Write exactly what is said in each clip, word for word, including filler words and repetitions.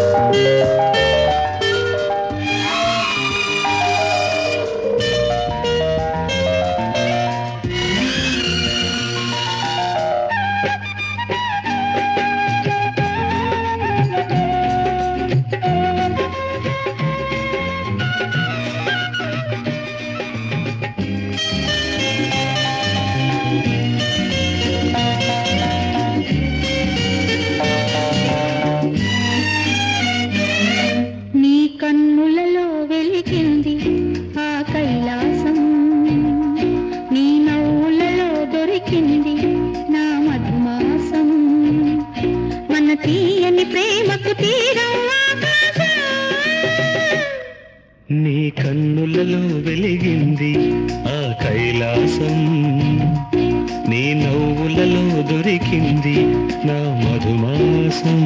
నీ కన్నులలో వెలిగింది ఆ కైలాసం, నీ నవ్వులలో దొరికింది నా మధుమాసం.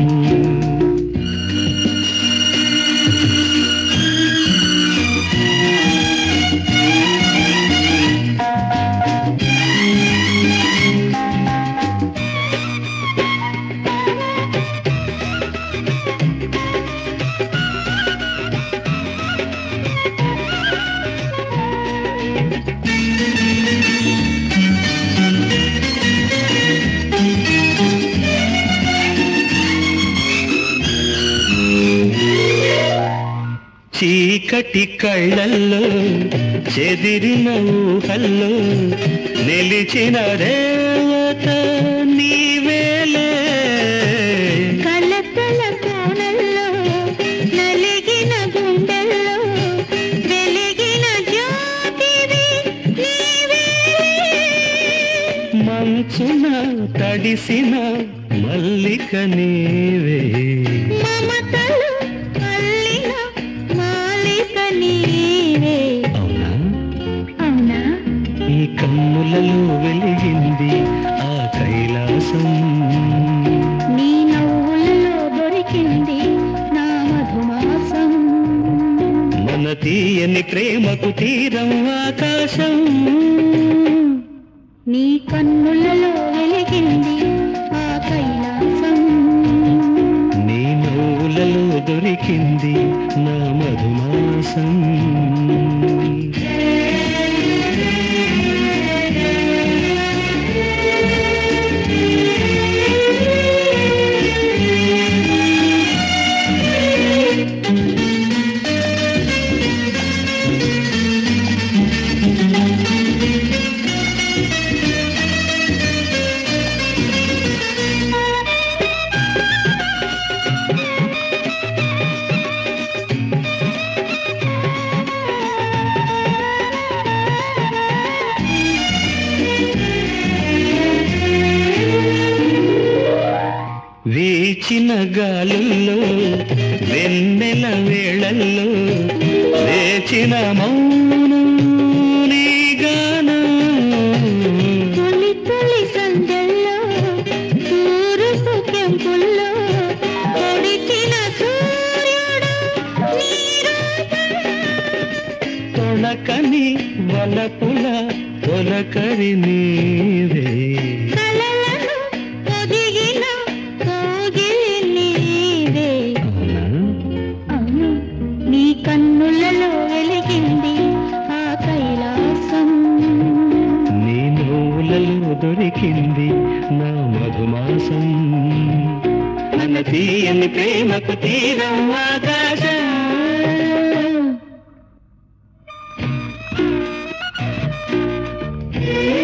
చీకటి కళ్ళల్లో చెదిరిన ఊహల్లో నిలిచిన దేవత నీవేలే, కలకల కోణల్లో నలిగిన గుండెల్లో వెలిగిన జ్యోతివి నీవేలే, మంచున తడిసిన మల్లిక నీవే, మమతలు అల్లిన మాలిక నీవే. అవునా అవునా ఈ కన్నులలో వెలిగింది ఆ కైలాసం, నీ నవ్వులలో దొరికింది నా మధుమాసం. మన తీయని ప్రేమకు తీరం ఆకాశం, నీ కన్నులలో వెలిగింది ఆ కైలాసం, నీ నవ్వులలో దొరికింది నా మధుమాసం. వీచిన గాలుల్లో వెన్నెల వేళల్లో వేచిన మౌనం నీ గానం, తొలి తొలి సందెల్లో తూరుపు కెంపుల్లో పొడిచిన సూర్యుడు నీ రూపం, తొణకని వలపుల తొలకరి నీవే, కలలను పొదిగిన కోగిలి నీవే. అవునా అవును నీ కన్నులలో వెలిగింది ఆ కైలాసం, నీ నవ్వులలో దొరికింది నా మధుమాసం, మన తీయని ప్రేమకు తీరం ఆకాశం. Yeah.